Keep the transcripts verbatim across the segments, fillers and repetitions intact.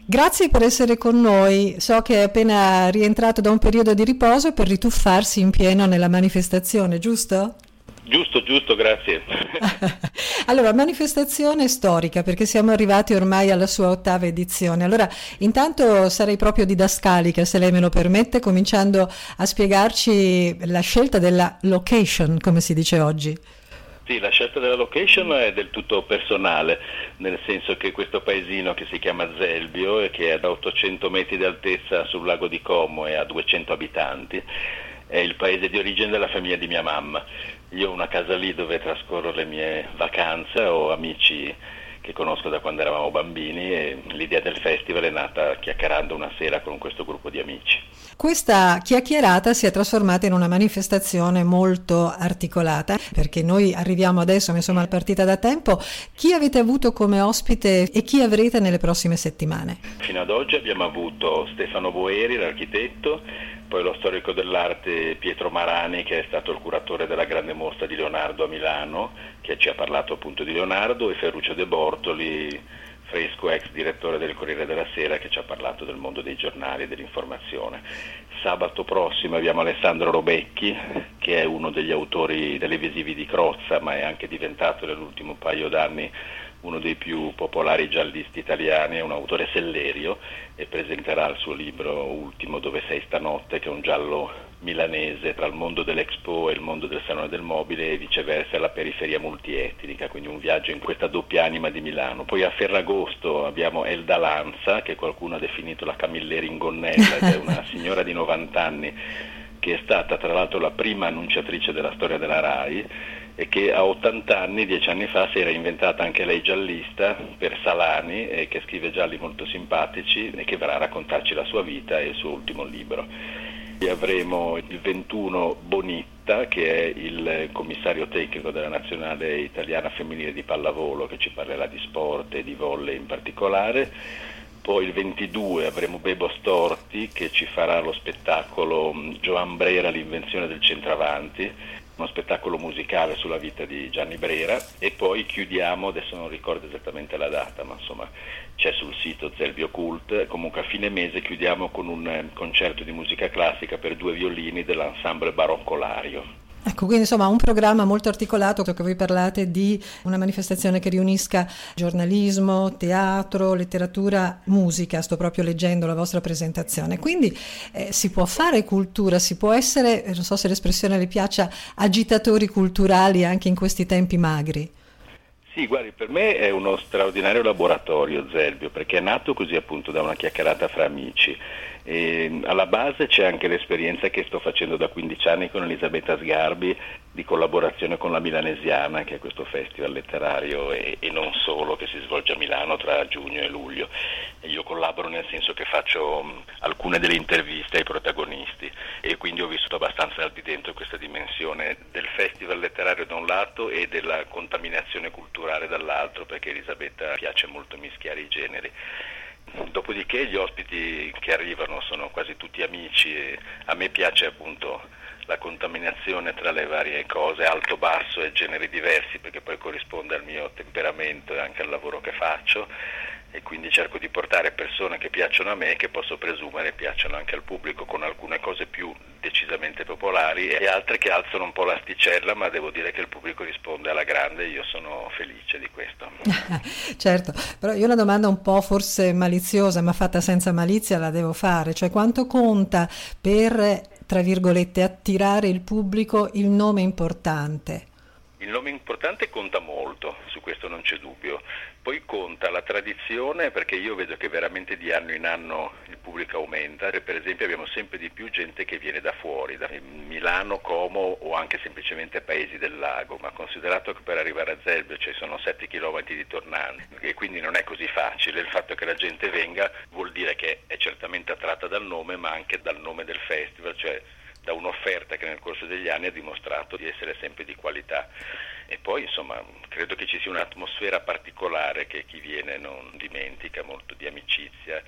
Grazie per essere con noi. So che è appena rientrato da un periodo di riposo per rituffarsi in pieno nella manifestazione, giusto? Giusto, giusto, grazie. Allora, manifestazione storica, perché siamo arrivati ormai alla sua ottava edizione. Allora, intanto sarei proprio didascalica, se lei me lo permette, cominciando a spiegarci la scelta della location, come si dice oggi. Sì, la scelta della location è del tutto personale, nel senso che questo paesino che si chiama Zelbio e che è da ottocento metri di altezza sul lago di Como e ha duecento abitanti, è il paese di origine della famiglia di mia mamma. Io ho una casa lì dove trascorro le mie vacanze, ho amici che conosco da quando eravamo bambini e l'idea del festival è nata chiacchierando una sera con questo gruppo di amici. Questa chiacchierata si è trasformata in una manifestazione molto articolata, perché noi arriviamo adesso, ma insomma è partita da tempo. Chi avete avuto come ospite e chi avrete nelle prossime settimane? Fino ad oggi abbiamo avuto Stefano Boeri, l'architetto, poi lo storico dell'arte Pietro Marani, che è stato il curatore della grande mostra di Leonardo a Milano, che ci ha parlato appunto di Leonardo, e Ferruccio De Bortoli, fresco ex direttore del Corriere della Sera, che ci ha parlato del mondo dei giornali e dell'informazione. Sabato prossimo abbiamo Alessandro Robecchi, che è uno degli autori televisivi di Crozza, ma è anche diventato nell'ultimo paio d'anni uno dei più popolari giallisti italiani, è un autore sellerio e presenterà il suo libro ultimo Dove sei stanotte, che è un giallo milanese tra il mondo dell'Expo e il mondo del Salone del Mobile e viceversa la periferia multietnica, quindi un viaggio in questa doppia anima di Milano. Poi a Ferragosto abbiamo Elda Lanza, che qualcuno ha definito la Camilleri in gonnella, ed è una signora di novanta anni che è stata tra l'altro la prima annunciatrice della storia della RAI e che a ottanta anni, dieci anni fa, si era inventata anche lei giallista per Salani e che scrive gialli molto simpatici e che verrà a raccontarci la sua vita e il suo ultimo libro. E avremo il ventuno Bonitta, che è il commissario tecnico della nazionale italiana femminile di pallavolo, che ci parlerà di sport e di volley in particolare. Poi il ventidue avremo Bebo Storti, che ci farà lo spettacolo Gioan Brera, l'invenzione del centravanti, uno spettacolo musicale sulla vita di Gianni Brera, e poi chiudiamo, adesso non ricordo esattamente la data, ma insomma c'è sul sito Zelbio Cult, comunque a fine mese chiudiamo con un concerto di musica classica per due violini dell'ensemble Barocco Lario. Ecco, quindi insomma un programma molto articolato, che voi parlate di una manifestazione che riunisca giornalismo, teatro, letteratura, musica. Sto proprio leggendo la vostra presentazione, quindi eh, si può fare cultura, si può essere, non so se l'espressione le piaccia, agitatori culturali anche in questi tempi magri. Sì, guardi, per me è uno straordinario laboratorio Zelbio, perché è nato così appunto da una chiacchierata fra amici. E alla base c'è anche l'esperienza che sto facendo da quindici anni con Elisabetta Sgarbi di collaborazione con la Milanesiana, che è questo festival letterario e, e non solo, che si svolge a Milano tra giugno e luglio. E io collaboro nel senso che faccio um, alcune delle interviste ai protagonisti e quindi ho vissuto abbastanza al di dentro questa dimensione del festival letterario da un lato e della contaminazione culturale dall'altro, perché Elisabetta piace molto mischiare i generi. Dopodiché gli ospiti che arrivano sono quasi tutti amici e a me piace appunto la contaminazione tra le varie cose, alto, basso e generi diversi, perché poi corrisponde al mio temperamento e anche al lavoro che faccio, e quindi cerco di portare persone che piacciono a me e che posso presumere piacciono anche al pubblico, con alcune cose più decisamente popolari e altre che alzano un po' l'asticella, ma devo dire che il pubblico risponde alla grande e io sono felice di questo. Certo, però io una domanda un po' forse maliziosa, ma fatta senza malizia, la devo fare, cioè quanto conta per, tra virgolette, attirare il pubblico il nome importante? Il nome importante conta molto, su questo non c'è dubbio. Poi conta la tradizione, perché io vedo che veramente di anno in anno il pubblico aumenta. Per esempio abbiamo sempre di più gente che viene da fuori, da Milano, Como o anche semplicemente paesi del lago, ma considerato che per arrivare a Zelbio ci sono sette chilometri di tornanti e quindi non è così facile, il fatto che la gente venga vuol dire che è certamente attratta dal nome, ma anche dal nome del festival, cioè da un'offerta che nel corso degli anni ha dimostrato di essere sempre di qualità. E poi insomma credo che ci sia un'atmosfera particolare che chi viene non dimentica, molto di amicizia,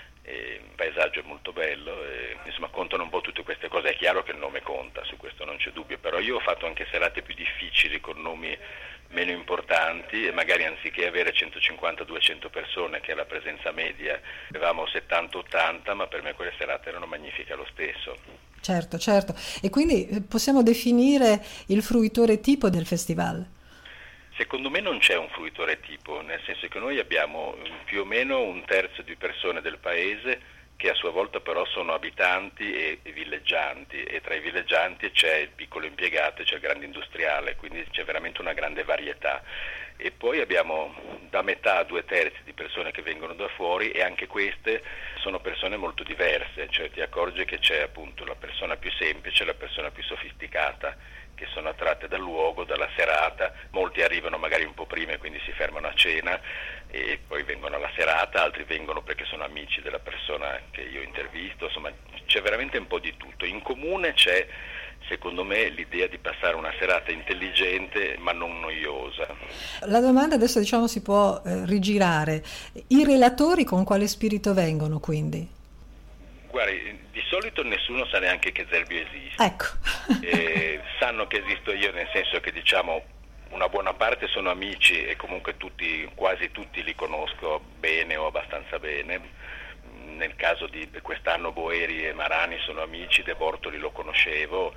e il paesaggio è molto bello, e, insomma contano un po' tutte queste cose. È chiaro che il nome conta, su questo non c'è dubbio, però io ho fatto anche serate più difficili con nomi meno importanti e magari anziché avere centocinquanta duecento persone, che è la presenza media, avevamo settanta ottanta, ma per me quelle serate erano magnifiche lo stesso. Certo, certo. E quindi possiamo definire il fruitore tipo del festival? Secondo me non c'è un fruitore tipo, nel senso che noi abbiamo più o meno un terzo di persone del paese che a sua volta però sono abitanti e, e villeggianti, e tra i villeggianti c'è il piccolo impiegato e c'è il grande industriale, quindi c'è veramente una grande varietà. E poi abbiamo da metà a due terzi di persone che vengono da fuori, e anche queste sono persone molto diverse, cioè ti accorgi che c'è appunto la persona più semplice e la persona più sofisticata, che sono attratte dal luogo, dalla serata. Molti arrivano magari un po' prima e quindi si fermano a cena e poi vengono alla serata, altri vengono perché sono amici della persona che io intervisto, insomma c'è veramente un po' di tutto. In comune c'è, secondo me, l'idea di passare una serata intelligente ma non noiosa. La domanda adesso, diciamo, si può eh, rigirare. I relatori con quale spirito vengono, quindi? Guardi, di solito nessuno sa neanche che Zervio esiste. Ecco. E sanno che esisto io, nel senso che, diciamo, una buona parte sono amici e comunque tutti, quasi tutti li conosco bene o abbastanza bene. Nel caso di quest'anno Boeri e Marani sono amici, De Bortoli lo conoscevo,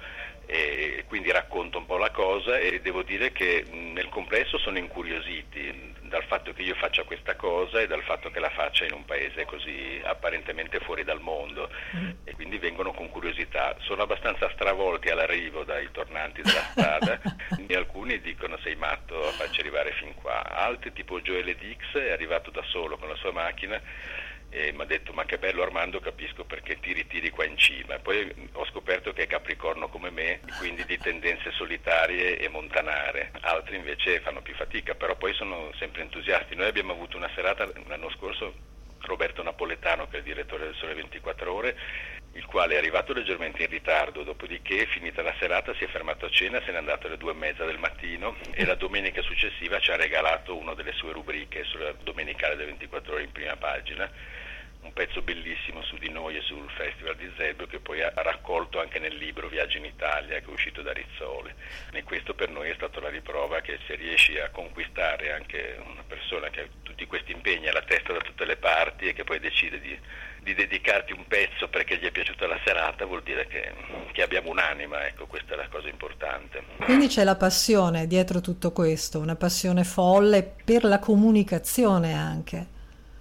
e quindi racconto un po' la cosa, e devo dire che nel complesso sono incuriositi dal fatto che io faccia questa cosa e dal fatto che la faccia in un paese così apparentemente fuori dal mondo, mm. e quindi vengono con curiosità. Sono abbastanza stravolti all'arrivo dai tornanti della strada e alcuni dicono: sei matto a farci arrivare fin qua. Altri, tipo Joele Dix, è arrivato da solo con la sua macchina e mi ha detto: ma che bello Armando, capisco perché ti ritiri qua in cima. Poi ho scoperto che è capricorno come me, quindi di tendenze solitarie e montanare. Altri invece fanno più fatica, però poi sono sempre entusiasti. Noi abbiamo avuto una serata l'anno scorso, Roberto Napoletano, che è il direttore del Sole ventiquattro Ore, il quale è arrivato leggermente in ritardo, dopodiché finita la serata si è fermato a cena, se n'è andato alle due e mezza del mattino, e la domenica successiva ci ha regalato una delle sue rubriche sulla domenicale del ventiquattro Ore in prima pagina, un pezzo bellissimo su di noi e sul Festival di Zervio, che poi ha raccolto anche nel libro Viaggi in Italia, che è uscito da Rizzoli. E questo per noi è stata la riprova che se riesci a conquistare anche una persona che ha tutti questi impegni alla testa da tutte le parti e che poi decide di, di dedicarti un pezzo perché gli è piaciuta la serata, vuol dire che, che abbiamo un'anima, ecco, questa è la cosa importante. Quindi c'è la passione dietro tutto questo, una passione folle per la comunicazione anche.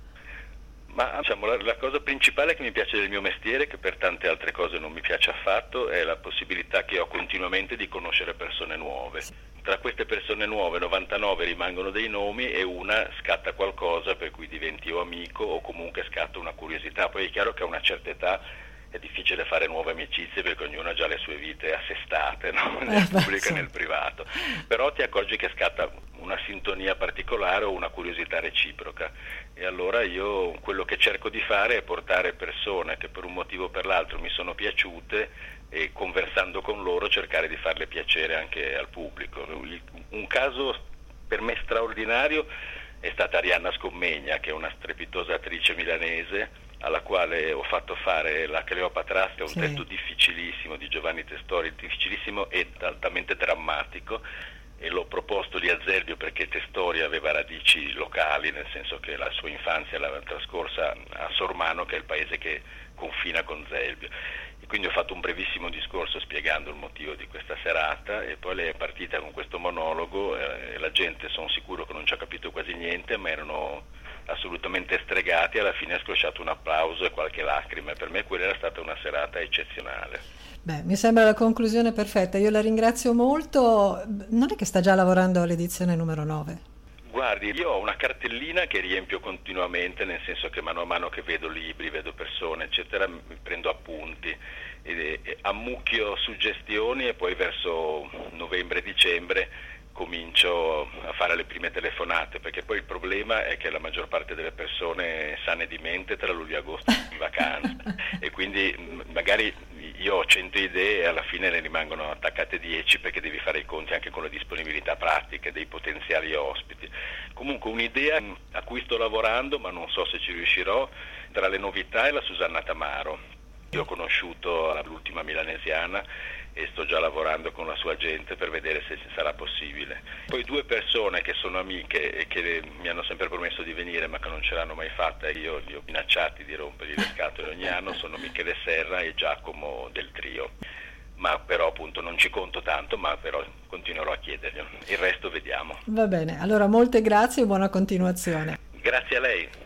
Ma diciamo, la, la cosa principale che mi piace del mio mestiere, che per tante altre cose non mi piace affatto, è la possibilità che ho continuamente di conoscere persone nuove. Tra queste persone nuove novantanove rimangono dei nomi e una scatta qualcosa per cui diventi o amico o comunque scatta una curiosità. Poi è chiaro che a una certa età è difficile fare nuove amicizie perché ognuno ha già le sue vite assestate, no? Nel pubblico e nel privato, però ti accorgi che scatta una sintonia particolare o una curiosità reciproca, e allora io quello che cerco di fare è portare persone che per un motivo o per l'altro mi sono piaciute e, conversando con loro, cercare di farle piacere anche al pubblico. Un caso per me straordinario è stata Arianna Scommegna, che è una strepitosa attrice milanese alla quale ho fatto fare La Cleopatra, che è un sì. testo difficilissimo di Giovanni Testori, difficilissimo e altamente drammatico, e l'ho proposto lì a Zervio perché Testori aveva radici locali, nel senso che la sua infanzia l'aveva trascorsa a Sormano, che è il paese che confina con Zervio. E quindi ho fatto un brevissimo discorso spiegando il motivo di questa serata, e poi lei è partita con questo monologo, e la gente, sono sicuro che non ci ha capito quasi niente, ma erano assolutamente stregati. Alla fine ha scrosciato un applauso e qualche lacrima, e per me quella era stata una serata eccezionale. Beh, mi sembra la conclusione perfetta, io la ringrazio molto. Non è che sta già lavorando all'edizione numero nove? Guardi, io ho una cartellina che riempio continuamente, nel senso che mano a mano che vedo libri, vedo persone, eccetera, mi prendo appunti, e, e ammucchio suggestioni, e poi verso novembre-dicembre comincio a fare le prime telefonate, perché poi il problema è che la maggior parte delle persone sane di mente tra luglio e agosto sono in vacanza, e quindi magari io ho cento idee e alla fine ne rimangono attaccate dieci, perché devi fare i conti anche con le disponibilità pratiche dei potenziali ospiti. Comunque un'idea a cui sto lavorando, ma non so se ci riuscirò, tra le novità è la Susanna Tamaro, Io ho conosciuto l'ultima milanesiana e sto già lavorando con la sua gente per vedere se sarà possibile. Poi due persone che sono amiche e che mi hanno sempre promesso di venire ma che non ce l'hanno mai fatta e io li ho minacciati di rompergli le scatole ogni anno sono Michele Serra e Giacomo del Trio. Ma però appunto non ci conto tanto, ma però continuerò a chiederglielo. Il resto vediamo. Va bene, allora molte grazie e buona continuazione. Grazie a lei.